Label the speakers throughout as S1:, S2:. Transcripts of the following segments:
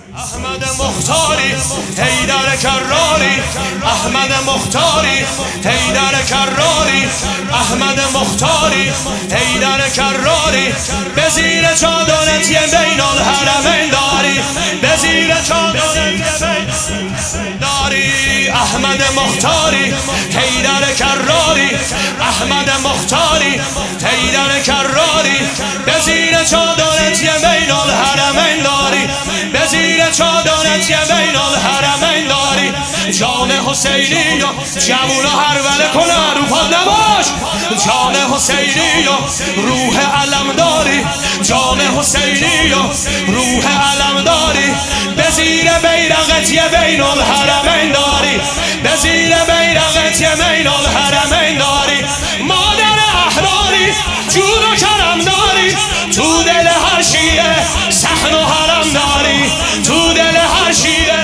S1: احمد مختاری حیدر کراری، احمد مختاری حیدر کراری، احمد مختاری حیدر کراری، به زیر چادرت یه بین الحرمین داری، به زیر چادرت یه بین داری. احمد مختاری حیدر کراری، احمد مختاری حیدر کراری، به زیر چادرت یه بین الحرمین داری، به زیر چادرت یه بین الحرمین داری. جان حسینی و جوون و هروله کنه رو پاد نباش، جان حسینی و روح علم داری، جان حسینی و روح علم داری، به زیر بیرقت یه بین الحرمین داری، به زیر بیرقت یه بین الحرمین داری. مادر احراری جود و کرم داری، تو دل هر شیعه صحن و حرم داری، تو دل هر شیعه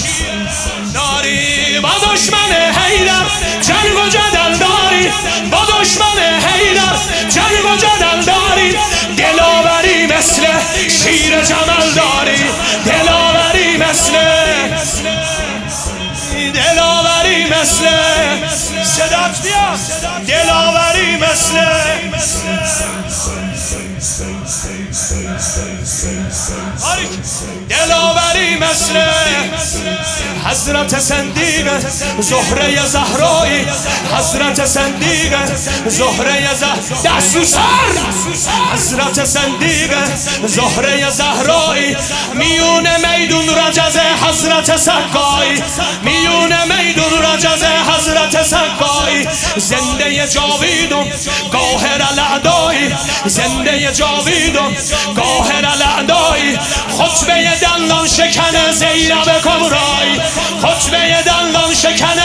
S1: داری. با دشمن حیدر جنگ و جدل داری، با دشمن حیدر جنگ و جدل داری. دلاوری مثل شیر جمل داری، دلاوری مثل، دلاوری مثل صدات بیاد، دلاوری مثل دلاوری مثل حضرت صندیق زهره زهرایی، حضرت صندیق زهره زهرایی، دست رو سر، حضرت صندیق زهره زهرایی. میون میدون رجز حضرت سقایی، میون میدون رجز حضرت سقایی. زنده جاویدم گاهر الاعدایی، زنده جاویدم گاهر الاعدایی. خطبه دندان شکن زینب کبرایی، خطبه دندان شکن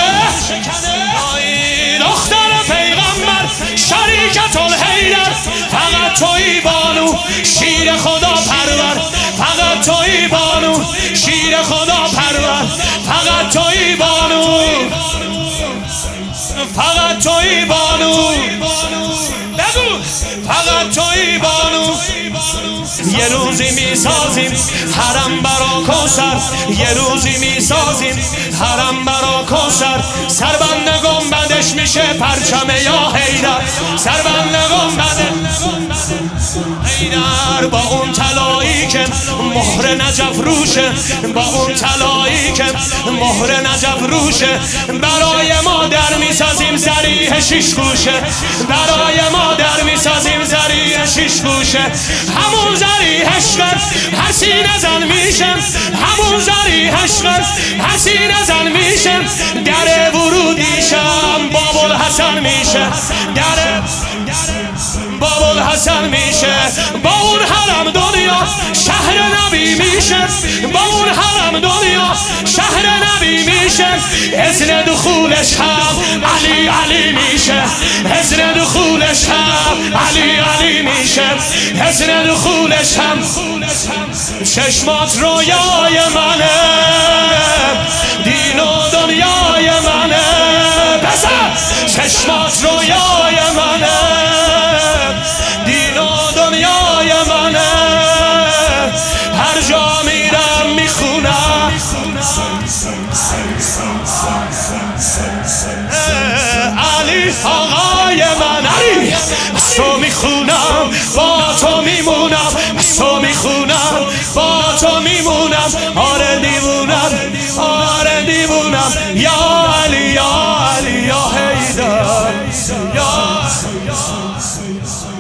S1: دختر پیغمبر شریکت الحیدر. فقط تویی بانو شیر خدا پرور، فقط تویی بانو شیر خدا پرور، فقط تویی بانو، فقط تویی بانو، بگو فقط تویی بانو. یه روزی میسازیم حرم برا کوثر، یه روزی میسازیم حرم برا کوثر. سربند گنبدش میشه پرچم یا حیدر، سربند گنبدش حیدر. با اون طلایی که مهر نجف روشه، با اون طلایی که مهر نجف روشه. برای مادر میسازیم ذریح شیش گوشه، برای مادر میسازیم ذریح شیش گوشه. همون ذریح عشق حسین زن میشم، همون ذریح عشق حسین زن میشم. در ورودیشم باب الحسن میشه، در باب الحسن میشه. با اون حرم دنیا شهر نبی میشه، با اون حرم دنیا شهر نبی میشه. اذن دخولش هم علی علی میشه، اذن دخولش هم علی علی میشه، اذن دخولش هم. چشمات رویای منه، دین و دنیای منه، بزن. چشمات رویای منه، دین و دنیای منه. هر جا میرم میخونم علی آقای من، علی از تو میخونم با تو میمونم، از تو میخونم با تو میمونم. آره دیوونم، آره دیوونم. یا علی یا علی یا حیدر، یا